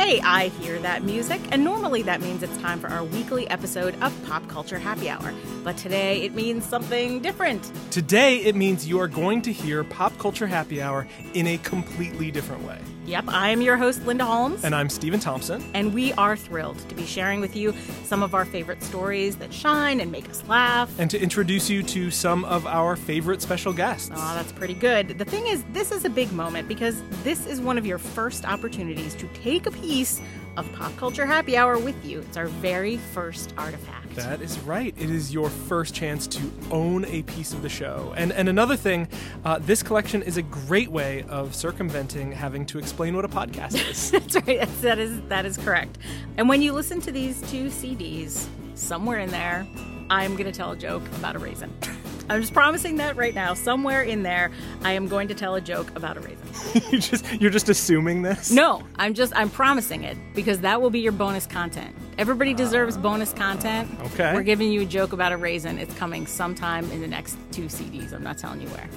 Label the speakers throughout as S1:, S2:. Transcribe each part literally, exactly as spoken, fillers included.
S1: Hey, I hear that music, and normally that means it's time for our weekly episode of Pop Culture Happy Hour. But today it means something different.
S2: Today it means you are going to hear Pop Culture Happy Hour in a completely different way.
S1: Yep, I am your host, Linda Holmes.
S2: And I'm Stephen Thompson.
S1: And we are thrilled to be sharing with you some of our favorite stories that shine and make us laugh.
S2: And to introduce you to some of our favorite special guests.
S1: Oh, that's pretty good. The thing is, this is a big moment because this is one of your first opportunities to take a piece of Pop Culture Happy Hour with you. It's our very first artifact.
S2: That is right. It is your first chance to own a piece of the show. And and another thing, uh, this collection is a great way of circumventing having to explain what a podcast is.
S1: That's right. That's, that is that is correct. And when you listen to these two C Ds, somewhere in there, I'm going to tell a joke about a raisin. I'm just promising that right now. Somewhere in there, I am going to tell a joke about a raisin.
S2: you just you're just assuming this?
S1: No, I'm just I'm promising it because that will be your bonus content. Everybody deserves uh, bonus content.
S2: Okay.
S1: We're giving you a joke about a raisin. It's coming sometime in the next two C Ds. I'm not telling you where.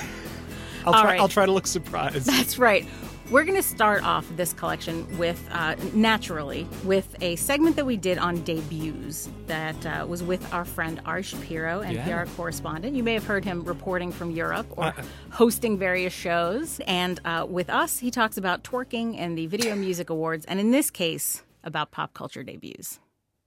S2: I'll try.
S1: Right.
S2: I'll try to look surprised.
S1: That's right. We're going to start off this collection with, uh, naturally, with a segment that we did on debuts that uh, was with our friend Ari Shapiro, N P R yeah. correspondent. You may have heard him reporting from Europe or uh, hosting various shows. And uh, with us, he talks about twerking and the Video Music Awards, and in this case, about pop culture debuts.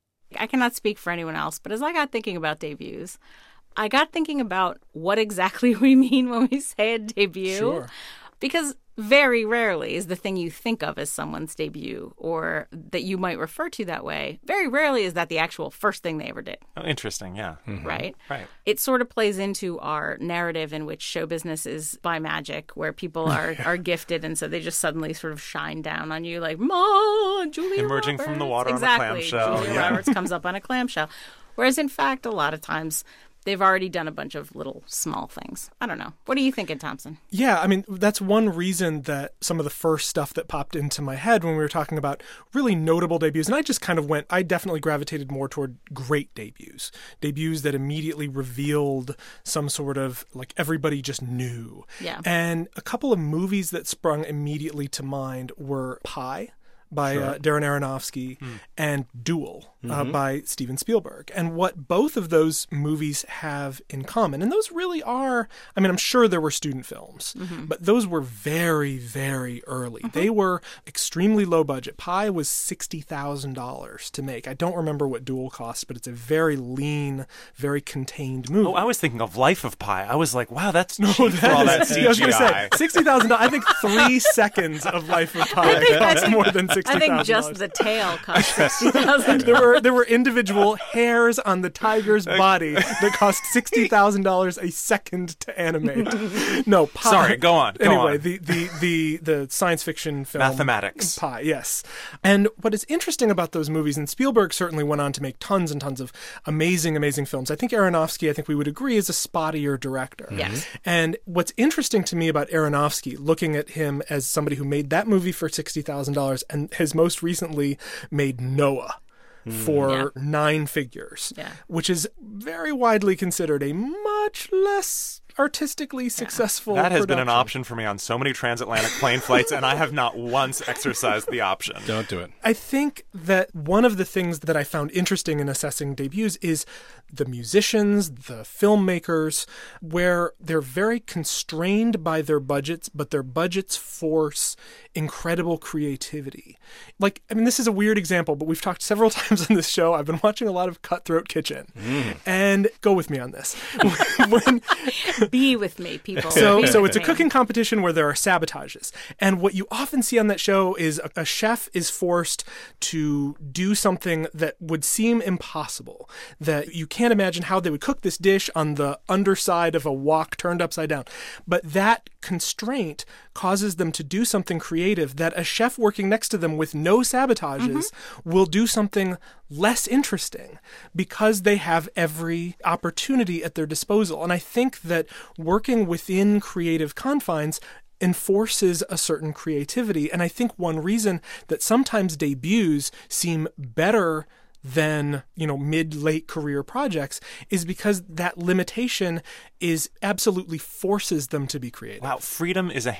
S1: I cannot speak for anyone else, but as I got thinking about debuts, I got thinking about what exactly we mean when we say a debut.
S2: Sure.
S1: Because very rarely is the thing you think of as someone's debut or that you might refer to that way, very rarely is that the actual first thing they ever did.
S3: Oh, interesting, yeah.
S1: Mm-hmm. Right?
S3: Right.
S1: It sort of plays into our narrative in which show business is by magic, where people are, are gifted and so they just suddenly sort of shine down on you like, Ma, Julia
S3: Emerging
S1: Roberts.
S3: from the water
S1: exactly.
S3: on a clamshell.
S1: Julia
S3: yeah.
S1: Roberts comes up on a clamshell. Whereas in fact, a lot of times they've already done a bunch of little small things. I don't know. What are you thinking, Thompson?
S2: Yeah, I mean, that's one reason that some of the first stuff that popped into my head when we were talking about really notable debuts, and I just kind of went, I definitely gravitated more toward great debuts. Debuts that immediately revealed some sort of, like, everybody just knew.
S1: Yeah.
S2: And a couple of movies that sprung immediately to mind were Pi by
S3: sure.
S2: uh, Darren Aronofsky, mm. and Duel uh,
S3: mm-hmm.
S2: by Steven Spielberg. And what both of those movies have in common, and those really are, I mean, I'm sure there were student films, mm-hmm. but those were very, very early. Mm-hmm. They were extremely low budget. Pi was sixty thousand dollars to make. I don't remember what Duel cost, but it's a very lean, very contained movie.
S3: Oh, I was thinking of Life of Pi. I was like, wow, that's
S2: no,
S3: cheap
S2: that
S3: for all that
S2: is,
S3: C G I.
S2: I was going to say, sixty thousand dollars. I think three seconds of Life of Pi cost more than sixty thousand dollars.
S1: I think just the tail cost sixty thousand dollars.
S2: There were there were individual hairs on the tiger's body that cost sixty thousand dollars a second to animate. No, Pi.
S3: Sorry, go on. Go
S2: anyway,
S3: on.
S2: the the the the science fiction film
S3: Mathematics.
S2: Pi, yes. And what is interesting about those movies, and Spielberg certainly went on to make tons and tons of amazing, amazing films. I think Aronofsky, I think we would agree, is a spottier director.
S1: Yes.
S2: And what's interesting to me about Aronofsky, looking at him as somebody who made that movie for sixty thousand dollars and has most recently made Noah for
S1: yeah.
S2: nine figures,
S1: yeah.
S2: which is very widely considered a much less artistically successful
S3: That has
S2: production.
S3: been an option for me on so many transatlantic plane flights, and I have not once exercised the option.
S4: Don't do it.
S2: I think that one of the things that I found interesting in assessing debuts is the musicians, the filmmakers, where they're very constrained by their budgets, but their budgets force incredible creativity. Like, I mean, this is a weird example, but we've talked several times on this show. I've been watching a lot of Cutthroat Kitchen, mm. and go with me on this. when,
S1: Be with me, people.
S2: So,
S1: Be
S2: so
S1: with
S2: it's a
S1: me.
S2: cooking competition where there are sabotages. And what you often see on that show is a, a chef is forced to do something that would seem impossible, that you can't imagine how they would cook this dish on the underside of a wok turned upside down. But that constraint causes them to do something creative that a chef working next to them with no sabotages mm-hmm. will do something less interesting because they have every opportunity at their disposal. And I think that working within creative confines enforces a certain creativity. And I think one reason that sometimes debuts seem better than, you know, mid-late career projects is because that limitation is absolutely forces them to be creative.
S3: Wow, freedom is a